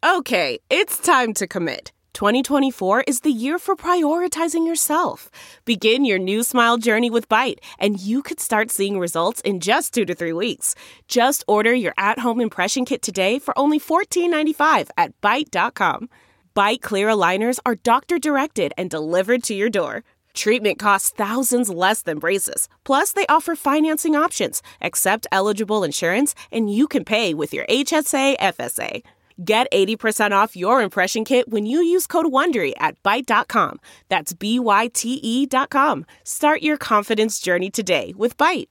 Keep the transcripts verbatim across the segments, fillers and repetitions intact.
Okay, it's time to commit. twenty twenty-four is the year for prioritizing yourself. Begin your new smile journey with Byte, and you could start seeing results in just two to three weeks. Just order your at-home impression kit today for only fourteen ninety-five at byte dot com. Byte clear aligners are doctor-directed and delivered to your door. Treatment costs thousands less than braces. Plus, they offer financing options, accept eligible insurance, and you can pay with your H S A F S A. Get eighty percent off your impression kit when you use code WONDERY at byte dot com. That's B Y T E dot com. Start your confidence journey today with Byte.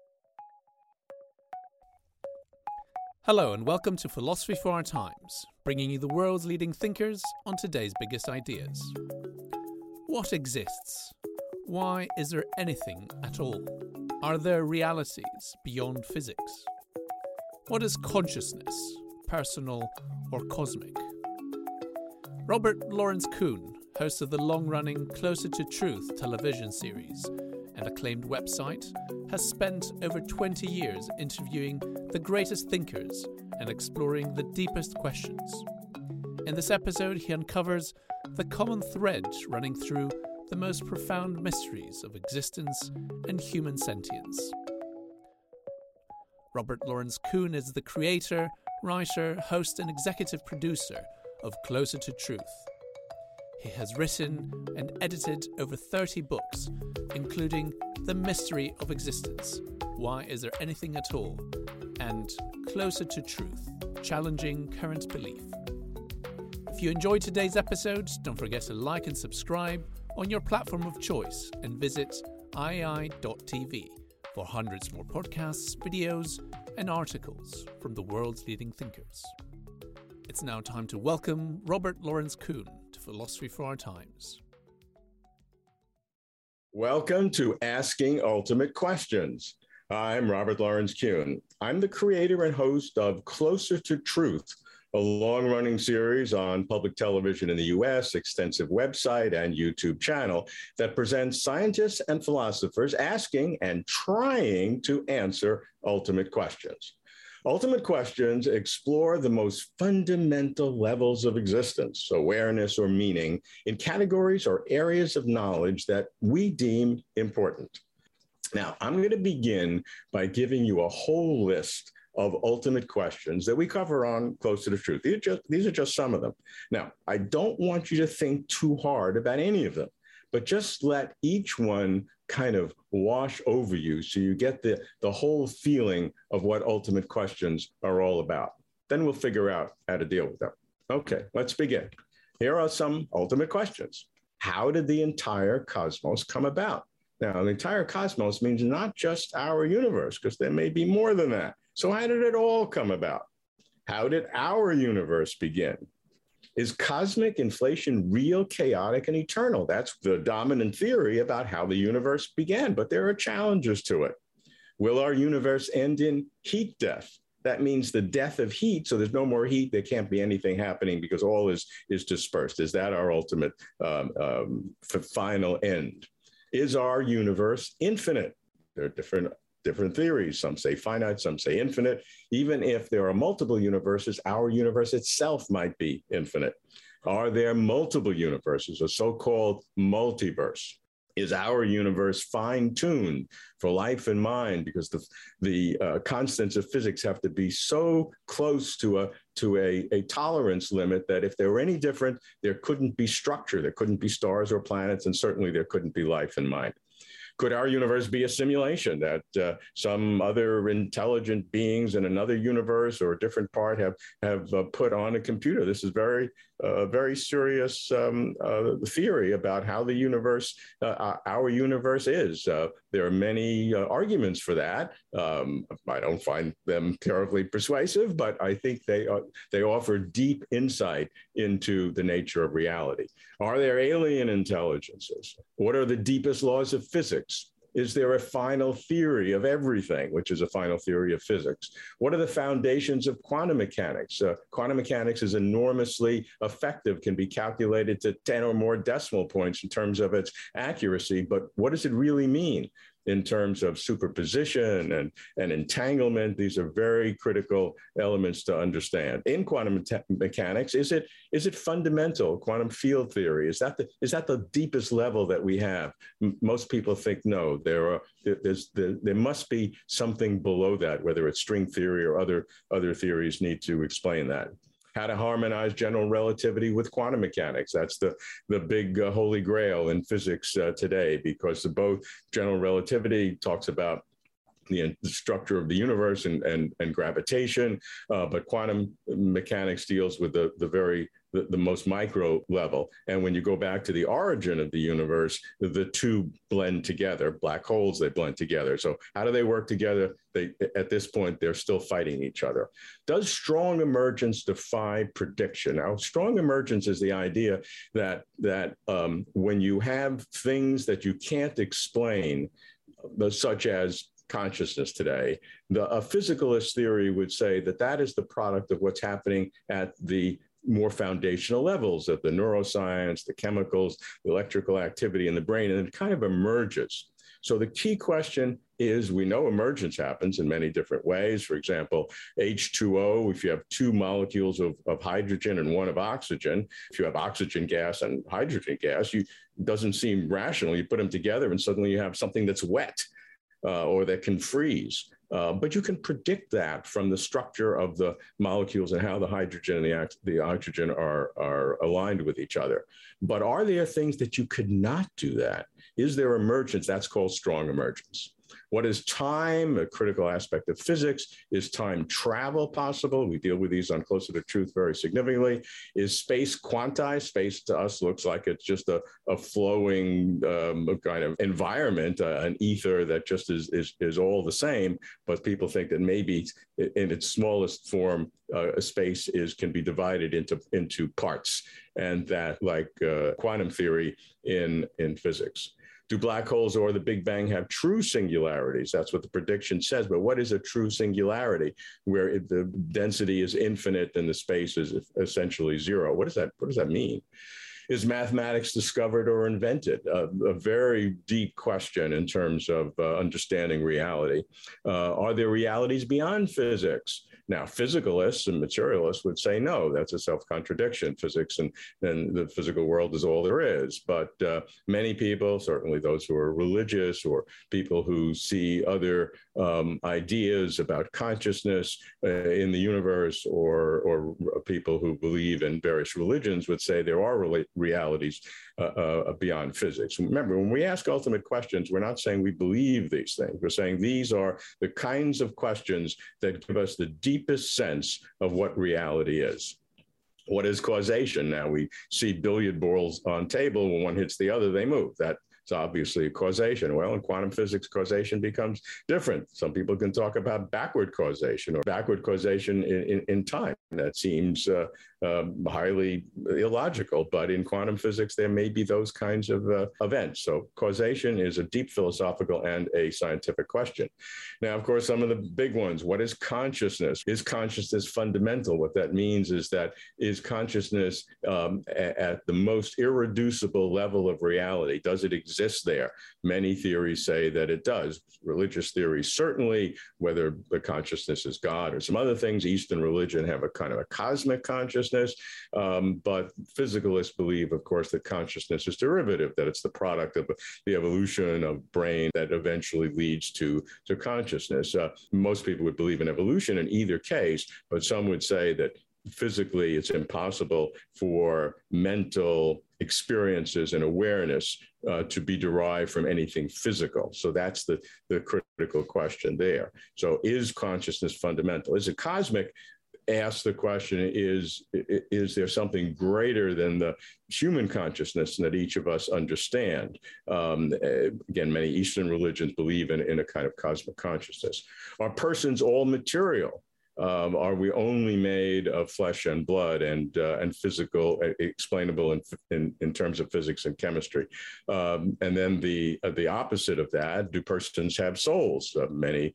Hello and welcome to Philosophy for Our Times, bringing you the world's leading thinkers on today's biggest ideas. What exists? Why is there anything at all? Are there realities beyond physics? What is consciousness? Personal or cosmic? Robert Lawrence Kuhn, host of the long-running Closer to Truth television series and acclaimed website, has spent over twenty years interviewing the greatest thinkers and exploring the deepest questions. In this episode, he uncovers the common thread running through the most profound mysteries of existence and human sentience. Robert Lawrence Kuhn is the creator, writer, host and executive producer of Closer to Truth. He has written and edited over thirty books, including The Mystery of Existence, Why Is There Anything at All? And Closer to Truth, Challenging Current Belief. If you enjoyed today's episode, don't forget to like and subscribe on your platform of choice and visit i a i dot t v for hundreds more podcasts, videos, and articles from the world's leading thinkers. It's now time to welcome Robert Lawrence Kuhn to Philosophy for Our Times. Welcome to Asking Ultimate Questions. I'm Robert Lawrence Kuhn. I'm the creator and host of Closer to Truth, a long-running series on public television in the U S, extensive website and YouTube channel that presents scientists and philosophers asking and trying to answer ultimate questions. Ultimate questions explore the most fundamental levels of existence, awareness or meaning, in categories or areas of knowledge that we deem important. Now, I'm going to begin by giving you a whole list of ultimate questions that we cover on Closer to Truth. These are, just, these are just some of them. Now, I don't want you to think too hard about any of them, but just let each one kind of wash over you so you get the, the whole feeling of what ultimate questions are all about. Then we'll figure out how to deal with them. Okay, let's begin. Here are some ultimate questions. How did the entire cosmos come about? Now, the entire cosmos means not just our universe, because there may be more than that. So how did it all come about? How did our universe begin? Is cosmic inflation real, chaotic, and eternal? That's the dominant theory about how the universe began, but there are challenges to it. Will our universe end in heat death? That means the death of heat, so there's no more heat, there can't be anything happening because all is, is dispersed. Is that our ultimate um, um, final end? Is our universe infinite? There are different Different theories. Some say finite, some say infinite. Even if there are multiple universes, our universe itself might be infinite. Are there multiple universes, a so-called multiverse? Is our universe fine-tuned for life and mind? Because the, the uh, constants of physics have to be so close to, a, to a, a tolerance limit that if they were any different, there couldn't be structure, there couldn't be stars or planets, and certainly there couldn't be life and mind. Could our universe be a simulation that uh, some other intelligent beings in another universe or a different part have, have uh, put on a computer? This is very, uh, very serious um, uh, theory about how the universe, uh, our universe is. Uh, there are many uh, arguments for that. Um, I don't find them terribly persuasive, but I think they, uh, they offer deep insight into the nature of reality. Are there alien intelligences? What are the deepest laws of physics? Is there a final theory of everything, which is a final theory of physics? What are the foundations of quantum mechanics? Uh, quantum mechanics is enormously effective, can be calculated to ten or more decimal points in terms of its accuracy, but what does it really mean? in terms of superposition and, and entanglement. These are very critical elements to understand. In quantum me- mechanics, is it is it fundamental? Quantum field theory, is that the is that the deepest level that we have? M- most people think no. There are there's there, there must be something below that, whether it's string theory or other other theories need to explain that. How to harmonize general relativity with quantum mechanics. That's the, the big uh, holy grail in physics uh, today, because the both general relativity talks about the, the structure of the universe and, and, and gravitation, uh, but quantum mechanics deals with the, the very The, the most micro level. And when you go back to the origin of the universe, the two blend together. Black holes, they blend together. So how do they work together? They, at this point, they're still fighting each other. Does strong emergence defy prediction? Now, strong emergence is the idea that, that um, when you have things that you can't explain, such as consciousness today, the, a physicalist theory would say that that is the product of what's happening at the more foundational levels of the neuroscience, the chemicals, the electrical activity in the brain, and it kind of emerges. So the key question is, we know emergence happens in many different ways. For example, H two O, if you have two molecules of, of hydrogen and one of oxygen, if you have oxygen gas and hydrogen gas, you, it doesn't seem rational. You put them together and suddenly you have something that's wet uh, or that can freeze. Uh, but you can predict that from the structure of the molecules and how the hydrogen and the, the oxygen are, are aligned with each other. But are there things that you could not do that? Is there emergence? That's called strong emergence. What is time? A critical aspect of physics. Is time travel possible? We deal with these on Closer to Truth very significantly. Is space quantized? Space to us looks like it's just a, a flowing um, kind of environment, uh, an ether that just is, is, is all the same. But people think that maybe in its smallest form, uh, a space is can be divided into, into parts, and that, like uh, quantum theory in, in physics. Do black holes or the Big Bang have true singularities? That's what the prediction says. But what is a true singularity, where it, the density is infinite and the space is essentially zero? What does that, what does that mean? Is mathematics discovered or invented? Uh, a very deep question in terms of uh, understanding reality. Uh, are there realities beyond physics? Now, physicalists and materialists would say, no, that's a self-contradiction. Physics and, and the physical world is all there is. But uh, many people, certainly those who are religious or people who see other um, ideas about consciousness uh, in the universe, or, or people who believe in various religions, would say there are re- realities uh, uh, beyond physics. Remember, when we ask ultimate questions, we're not saying we believe these things. We're saying these are the kinds of questions that give us the deepest sense of what reality is. What is causation? Now, we see billiard balls on table. When one hits the other, they move. That's obviously causation. Well, in quantum physics, causation becomes different. Some people can talk about backward causation or backward causation in, in, in time. That seems uh, uh, highly illogical, but in quantum physics, there may be those kinds of uh, events. So causation is a deep philosophical and a scientific question. Now, of course, some of the big ones: what is consciousness? Is consciousness fundamental? What that means is that is consciousness um, at, at the most irreducible level of reality? Does it exist there? Many theories say that it does. Religious theories certainly, whether the consciousness is God or some other things. Eastern religion have a kind of a cosmic consciousness, um, but physicalists believe, of course, that consciousness is derivative, that it's the product of the evolution of brain that eventually leads to, to consciousness. Uh, most people would believe in evolution in either case, but some would say that physically it's impossible for mental experiences and awareness uh, to be derived from anything physical. So that's the, the critical question there. So is consciousness fundamental? Is it cosmic? Ask the question, is, is there something greater than the human consciousness that each of us understand? Um, again, many Eastern religions believe in, in a kind of cosmic consciousness. Are persons all material? Um, are we only made of flesh and blood and uh, and physical, uh, explainable in, in in terms of physics and chemistry? Um, and then the uh, the opposite of that: do persons have souls? Uh, many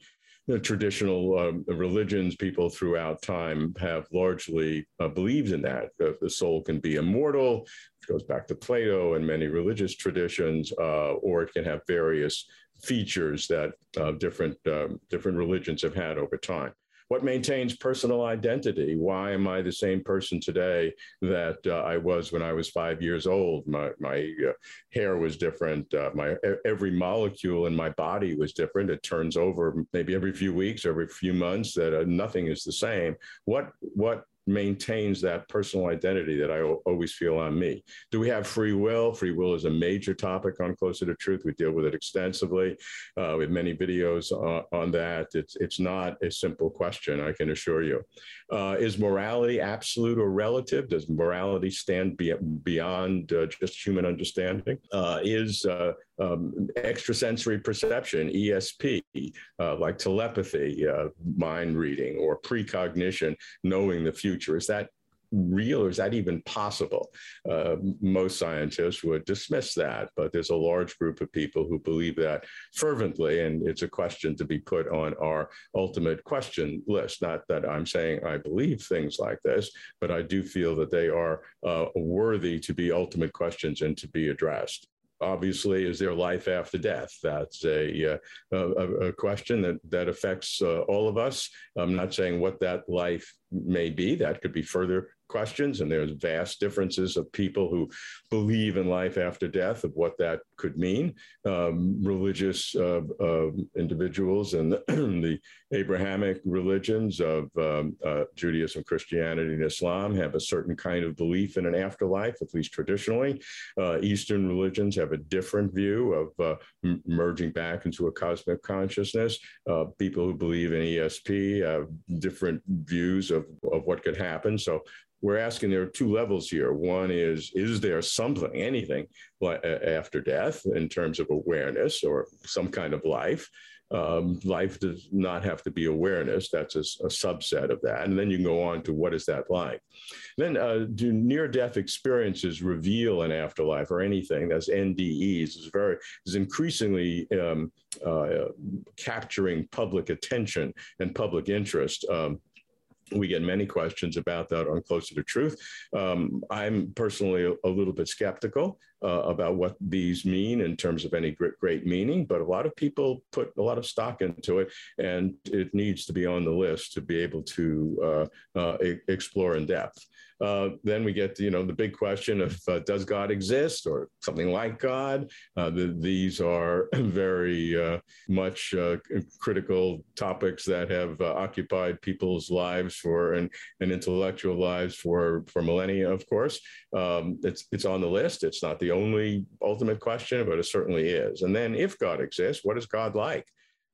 the traditional um, religions, people throughout time have largely uh, believed in that. The, the soul can be immortal, which goes back to Plato and many religious traditions, uh, or it can have various features that uh, different, um, different religions have had over time. What maintains personal identity? Why am I the same person today that uh, I was when I was five years old? My, my uh, hair was different. Uh, my every molecule in my body was different. It turns over maybe every few weeks, every few months. That uh, nothing is the same. What what maintains that personal identity that I always feel on me? Do we have free will? Free will is a major topic on Closer to Truth. We deal with it extensively. Uh, we have many videos uh, on that. It's, it's not a simple question, I can assure you. Uh, is morality absolute or relative? Does morality stand be, beyond uh, just human understanding? Uh, is uh, um, extrasensory perception, E S P, uh, like telepathy, uh, mind reading, or precognition, knowing the future, is that real, or is that even possible? Uh, most scientists would dismiss that, but there's a large group of people who believe that fervently, and it's a question to be put on our ultimate question list. Not that I'm saying I believe things like this, but I do feel that they are uh, worthy to be ultimate questions and to be addressed. Obviously, is there life after death? That's a, a, a question that, that affects uh, all of us. I'm not saying what that life may be. That could be further questions, and there's vast differences of people who believe in life after death, of what that could mean. Um, religious uh, uh, individuals and the, the Abrahamic religions of um, uh, Judaism, Christianity, and Islam have a certain kind of belief in an afterlife, at least traditionally. Uh, Eastern religions have a different view of uh, m- merging back into a cosmic consciousness. Uh, people who believe in E S P have different views of, of what could happen. So we're asking, there are two levels here. One is, is there something, anything like, uh, after death in terms of awareness or some kind of life? Um, life does not have to be awareness. That's a, a subset of that. And then you can go on to what is that like? Then uh, do near-death experiences reveal an afterlife or anything? That's N D Es. Is very is increasingly um, uh, capturing public attention and public interest. Um, We get many questions about that on Closer to Truth. Um, I'm personally a, a little bit skeptical uh, about what these mean in terms of any great, great meaning, but a lot of people put a lot of stock into it, and it needs to be on the list to be able to uh, uh, e- explore in depth. Uh, then we get, you know, the big question of uh, does God exist or something like God? Uh, the, these are very uh, much uh, critical topics that have uh, occupied people's lives for and, and intellectual lives for, for millennia, of course. Um, it's, it's on the list. It's not the only ultimate question, but it certainly is. And then if God exists, what is God like?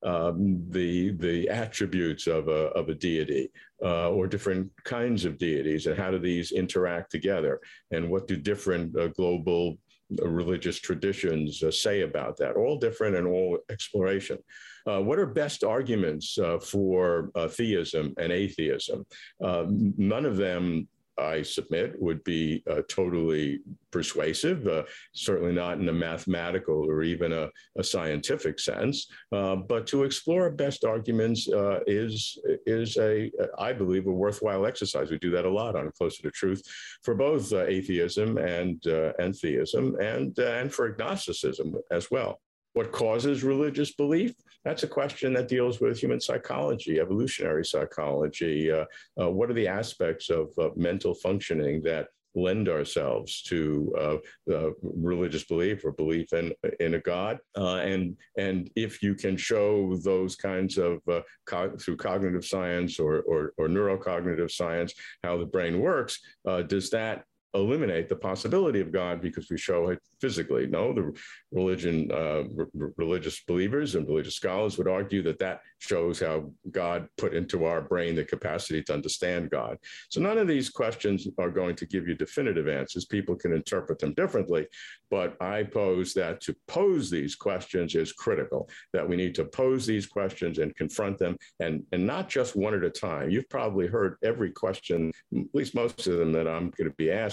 Um, the the attributes of a of a deity uh, or different kinds of deities, and how do these interact together, and what do different uh, global uh, religious traditions uh, say about that? All different and all exploration. Uh, what are best arguments uh, for uh, theism and atheism? Uh, none of them, I submit, would be uh, totally persuasive, uh, certainly not in a mathematical or even a, a scientific sense. Uh, but to explore best arguments uh, is, is a, I believe, a worthwhile exercise. We do that a lot on Closer to Truth for both uh, atheism and, uh, and theism, and, uh, and for agnosticism as well. What causes religious belief? That's a question that deals with human psychology, evolutionary psychology. Uh, uh, what are the aspects of uh, mental functioning that lend ourselves to uh, uh, religious belief or belief in in a God? Uh, and and if you can show those kinds of uh, co- through cognitive science or, or or neurocognitive science how the brain works, uh, does that eliminate the possibility of God because we show it physically? No, the religion, uh, r- religious believers and religious scholars would argue that that shows how God put into our brain the capacity to understand God. So none of these questions are going to give you definitive answers. People can interpret them differently, but I pose that to pose these questions is critical, that we need to pose these questions and confront them, and, and not just one at a time. You've probably heard every question, at least most of them, that I'm going to be asking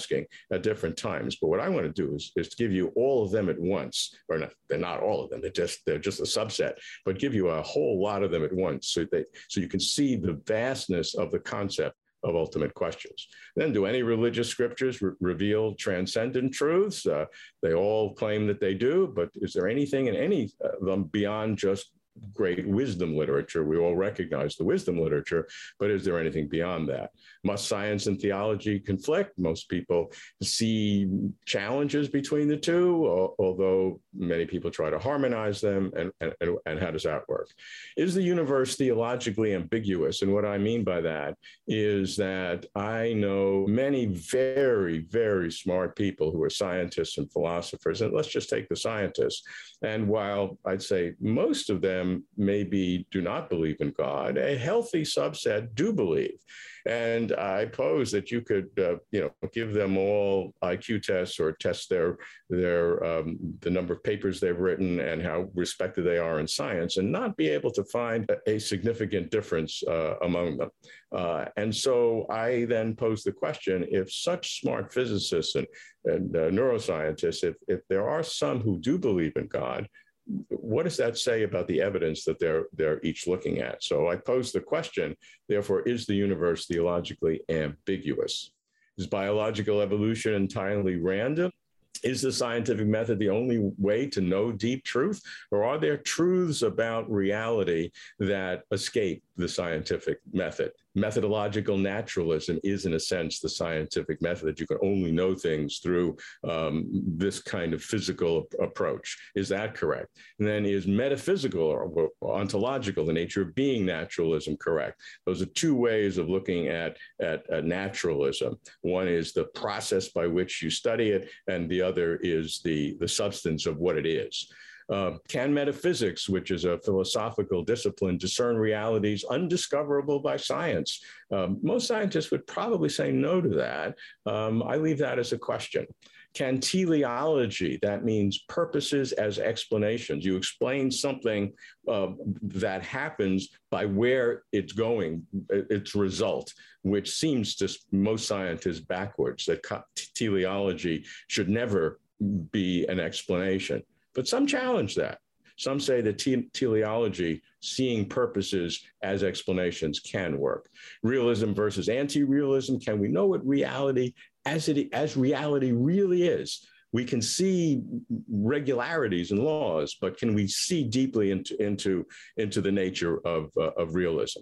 asking at different times. But what I want to do is, is to give you all of them at once, or not, they're not all of them, they're just they're just a subset, but give you a whole lot of them at once so they so you can see the vastness of the concept of ultimate questions. Then, do any religious scriptures re- reveal transcendent truths? Uh, they all claim that they do, but is there anything in any of them beyond just great wisdom literature? We all recognize the wisdom literature, but is there anything beyond that? Must science and theology conflict? Most people see challenges between the two, although many people try to harmonize them. And, and, and how does that work? Is the universe theologically ambiguous? And what I mean by that is that I know many very, very smart people who are scientists and philosophers, and let's just take the scientists. And while I'd say most of them maybe do not believe in God, a healthy subset do believe. And I pose that you could, uh, you know, give them all I Q tests or test their their um, the number of papers they've written and how respected they are in science, and not be able to find a significant difference uh, among them. Uh, and so I then pose the question: if such smart physicists and, and uh, neuroscientists, if if there are some who do believe in God, what does that say about the evidence that they're they're each looking at? So I pose the question, therefore, is the universe theologically ambiguous? Is biological evolution entirely random? Is the scientific method the only way to know deep truth? Or are there truths about reality that escape the scientific method? Methodological naturalism is, in a sense, the scientific method, that you can only know things through um, this kind of physical approach. Is that correct? And then, is metaphysical or ontological, the nature of being, naturalism, correct? Those are two ways of looking at, at, at naturalism. One is the process by which you study it, and the other is the, the substance of what it is. Uh, can metaphysics, which is a philosophical discipline, discern realities undiscoverable by science? Um, most scientists would probably say no to that. Um, I leave that as a question. Can teleology, that means purposes as explanations, you explain something uh, that happens by where it's going, its result, which seems to most scientists backwards, that teleology should never be an explanation. But some challenge that. Some say that te- teleology, seeing purposes as explanations, can work. Realism versus anti-realism. Can we know what reality as it as reality really is? We can see regularities and laws, but can we see deeply into into into the nature of uh, of realism?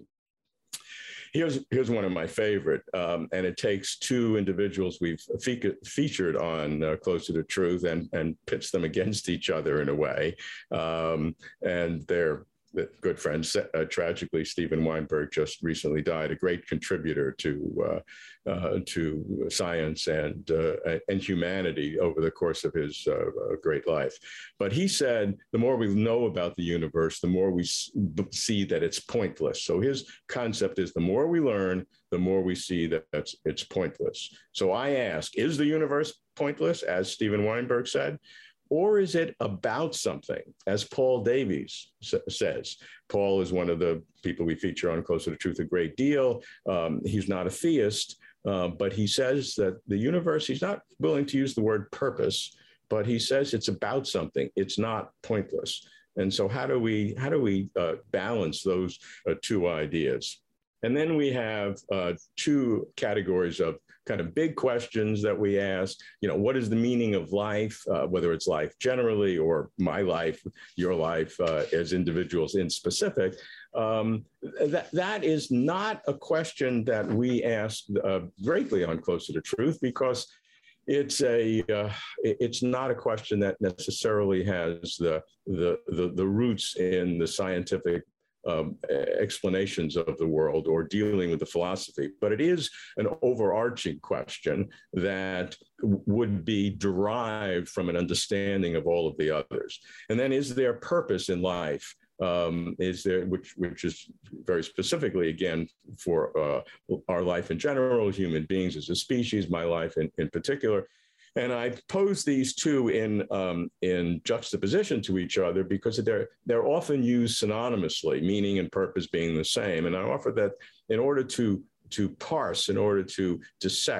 Here's, here's one of my favorite, um, and it takes two individuals we've fe- featured on uh, Closer to Truth and, and pits them against each other in a way. Um, and they're good friends. Uh, tragically, Steven Weinberg just recently died, a great contributor to uh, uh, to science and uh, and humanity over the course of his uh, great life. But he said, the more we know about the universe, the more we see that it's pointless. So his concept is, the more we learn, the more we see that that's, it's pointless. So I ask, is the universe pointless, as Steven Weinberg said? Or is it about something, as Paul Davies sa- says? Paul is one of the people we feature on Closer to Truth a great deal. Um, he's not a theist, uh, but he says that the universe, he's not willing to use the word purpose, but he says it's about something. It's not pointless. And so how do we, how do we uh, balance those uh, two ideas? And then we have uh, two categories of kind of big questions that we ask. You know, what is the meaning of life, uh, whether it's life generally or my life, your life uh, as individuals in specific? Um, that, that is not a question that we ask uh, greatly on Closer to Truth, because it's a uh, it's not a question that necessarily has the the the, the roots in the scientific Um, explanations of the world or dealing with the philosophy, but it is an overarching question that would be derived from an understanding of all of the others. And then, is there purpose in life? Um, is there, which which is very specifically, again, for uh, our life in general, human beings as a species, my life in, in particular. And I pose these two in um, in juxtaposition to each other because they're they're often used synonymously, meaning and purpose being the same. And I offer that in order to to parse, in order to dissect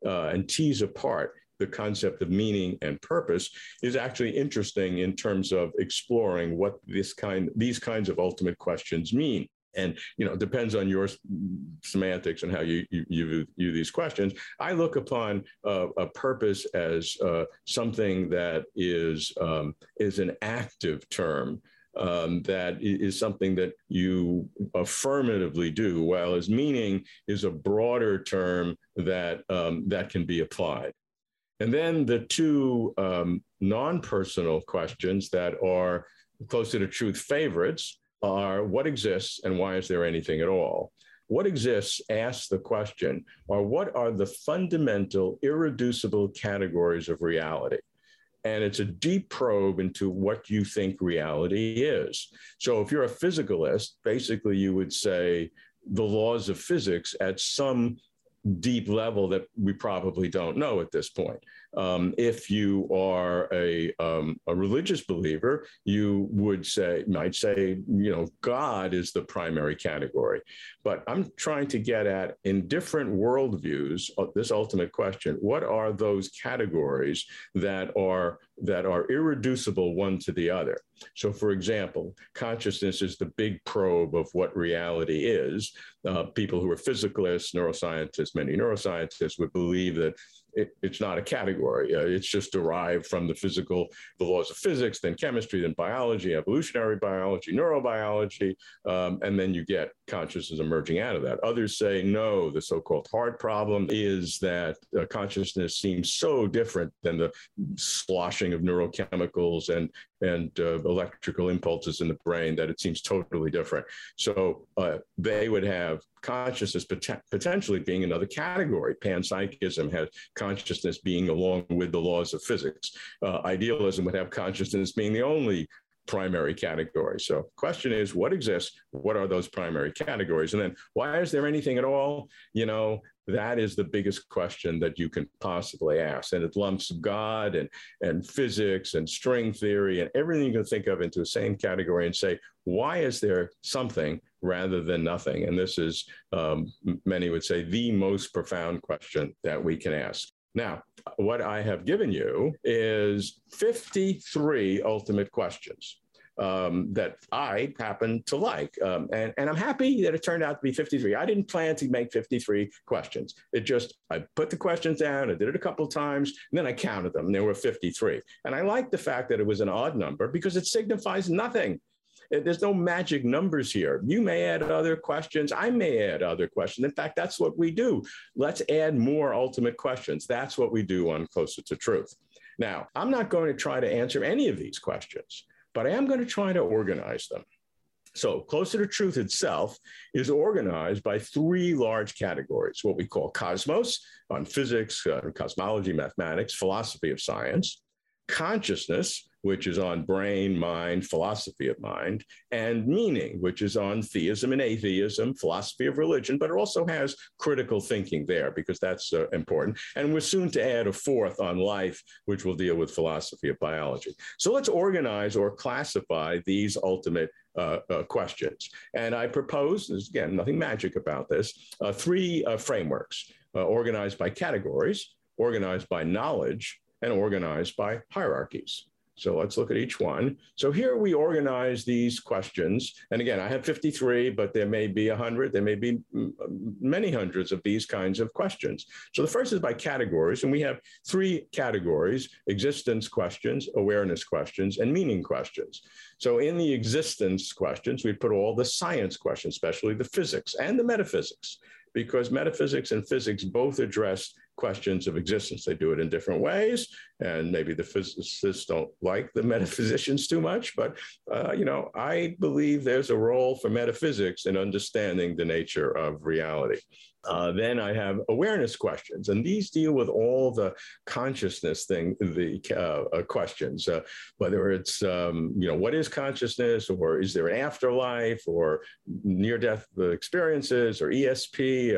uh, and tease apart the concept of meaning and purpose is actually interesting in terms of exploring what this kind, these kinds of ultimate questions mean. And, you know, it depends on your semantics and how you, you, you view these questions. I look upon uh, a purpose as uh, something that is, um, is an active term. Um, that is something that you affirmatively do, while as meaning is a broader term that um, that can be applied. And then the two um, non-personal questions that are closer to truth favorites are what exists and why is there anything at all? What exists asks the question, or what are the fundamental, irreducible categories of reality? And it's a deep probe into what you think reality is. So if you're a physicalist, basically you would say the laws of physics at some deep level that we probably don't know at this point. Um, if you are a, um, a religious believer, you would say, might say, you know, God is the primary category. But I'm trying to get at, in different worldviews, uh, this ultimate question: what are those categories that are that are irreducible one to the other? So, for example, consciousness is the big probe of what reality is. Uh, people who are physicalists, neuroscientists, many neuroscientists would believe that it, it's not a category. Uh, it's just derived from the physical, the laws of physics, then chemistry, then biology, evolutionary biology, neurobiology, um, and then you get consciousness emerging out of that. Others say, no, the so-called hard problem is that uh, consciousness seems so different than the sloshing of neurochemicals and and uh, electrical impulses in the brain that it seems totally different. So uh, they would have consciousness pot- potentially being another category. Panpsychism has consciousness being along with the laws of physics. Uh, idealism would have consciousness being the only primary category. So question is, what exists? What are those primary categories? And then why is there anything at all? You know, that is the biggest question that you can possibly ask. And it lumps God and, and physics and string theory and everything you can think of into the same category and say, why is there something rather than nothing? And this is, um, many would say, the most profound question that we can ask. Now, what I have given you is fifty-three ultimate questions um, that I happen to like. Um, and, and I'm happy that it turned out to be fifty-three. I didn't plan to make fifty-three questions. It just, I put the questions down, I did it a couple of times, and then I counted them, and there were fifty-three. And I like the fact that it was an odd number because it signifies nothing. There's no magic numbers here. You may add other questions. I may add other questions. In fact, that's what we do. Let's add more ultimate questions. That's what we do on Closer to Truth. Now, I'm not going to try to answer any of these questions, but I am going to try to organize them. So Closer to Truth itself is organized by three large categories: what we call cosmos, on physics, uh, cosmology, mathematics, philosophy of science; consciousness, which is on brain, mind, philosophy of mind; and meaning, which is on theism and atheism, philosophy of religion, but it also has critical thinking there because that's uh, important. And we're soon to add a fourth on life, which will deal with philosophy of biology. So let's organize or classify these ultimate uh, uh, questions. And I propose, there's again, nothing magic about this, uh, three uh, frameworks uh, organized by categories, organized by knowledge, and organized by hierarchies. So let's look at each one. So here we organize these questions. And again, I have fifty-three, but there may be one hundred. There may be many hundreds of these kinds of questions. So the first is by categories. And we have three categories: existence questions, awareness questions, and meaning questions. So in the existence questions, we put all the science questions, especially the physics and the metaphysics, because metaphysics and physics both address questions of existence. They do it in different ways, and maybe the physicists don't like the metaphysicians too much, but uh, you know, I believe there's a role for metaphysics in understanding the nature of reality. Uh, then I have awareness questions, and these deal with all the consciousness thing, the uh, uh, questions, uh, whether it's, um, you know, what is consciousness, or is there an afterlife, or near-death experiences, or E S P, uh,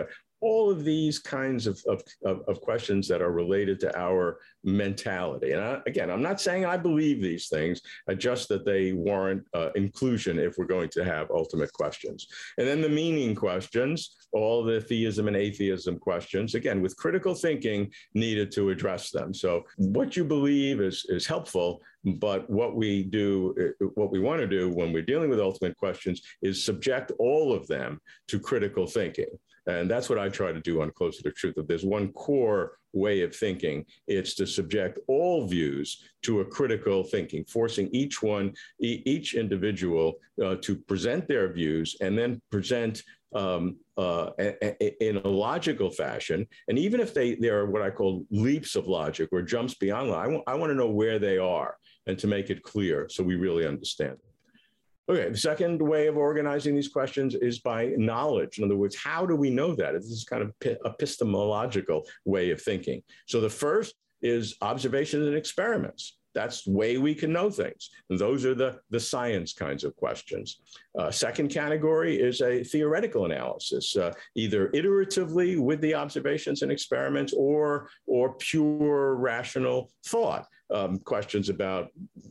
all of these kinds of, of, of, of questions that are related to our mentality. And I, again, I'm not saying I believe these things, uh, just that they warrant uh, inclusion if we're going to have ultimate questions. And then the meaning questions, all the theism and atheism questions, again, with critical thinking needed to address them. So what you believe is, is helpful, but what we do, what we want to do when we're dealing with ultimate questions is subject all of them to critical thinking. And that's what I try to do on Closer to Truth. If there's one core way of thinking, it's to subject all views to a critical thinking, forcing each one, each individual uh, to present their views and then present um, uh, a, a, in a logical fashion. And even if they, they are what I call leaps of logic or jumps beyond logic, I, w- I want to know where they are and to make it clear so we really understand it. Okay, the second way of organizing these questions is by knowledge. In other words, how do we know that? This is kind of epistemological way of thinking. So the first is observations and experiments. That's the way we can know things. And those are the, the science kinds of questions. Uh, second category is a theoretical analysis, uh, either iteratively with the observations and experiments or, or pure rational thought. Um, questions about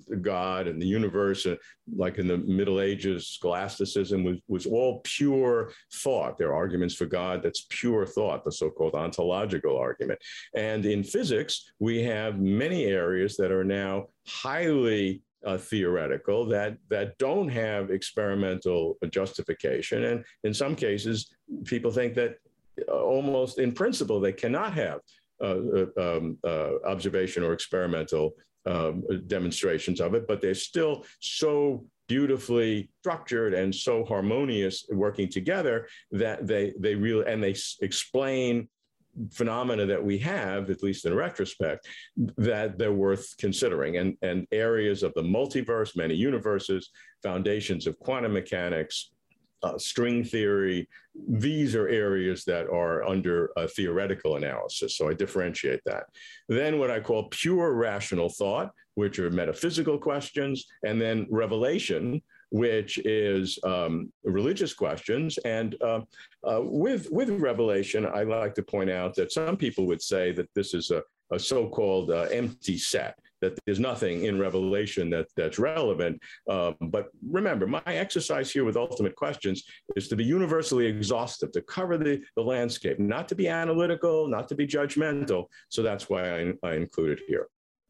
God and the universe, uh, like in the Middle Ages, scholasticism was, was all pure thought. There are arguments for God that's pure thought, the so-called ontological argument. And in physics, we have many areas that are now highly uh, theoretical that, that don't have experimental justification. And in some cases, people think that uh, almost in principle, they cannot have Uh, um, uh, observation or experimental um, demonstrations of it, but they're still so beautifully structured and so harmonious working together that they they really, and they s- explain phenomena that we have, at least in retrospect, that they're worth considering. And, and areas of the multiverse, many universes, foundations of quantum mechanics, Uh, string theory, these are areas that are under a theoretical analysis. So I differentiate that. Then what I call pure rational thought, which are metaphysical questions, and then revelation, which is um, religious questions. And uh, uh, with, with revelation, I like to point out that some people would say that this is a, a so-called uh, empty set, that there's nothing in Revelation that, that's relevant. Um, but remember, my exercise here with ultimate questions is to be universally exhaustive, to cover the, the landscape, not to be analytical, not to be judgmental. So that's why I, I include it here.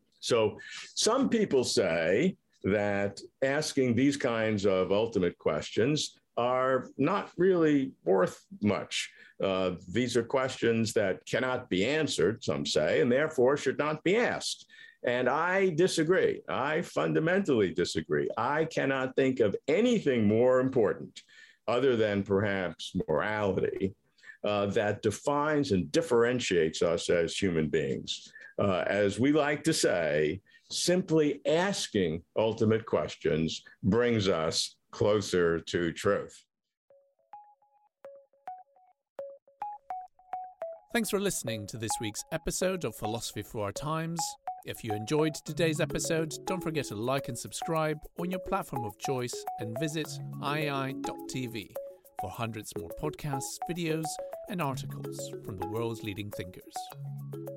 So some people say that asking these kinds of ultimate questions are not really worth much. Uh, these are questions that cannot be answered, some say, and therefore should not be asked. And I disagree. I fundamentally disagree. I cannot think of anything more important other than perhaps morality uh, that defines and differentiates us as human beings. Uh, as we like to say, simply asking ultimate questions brings us closer to truth. Thanks for listening to this week's episode of Philosophy for Our Times. If you enjoyed today's episode, don't forget to like and subscribe on your platform of choice and visit i a i dot t v for hundreds more podcasts, videos, and articles from the world's leading thinkers.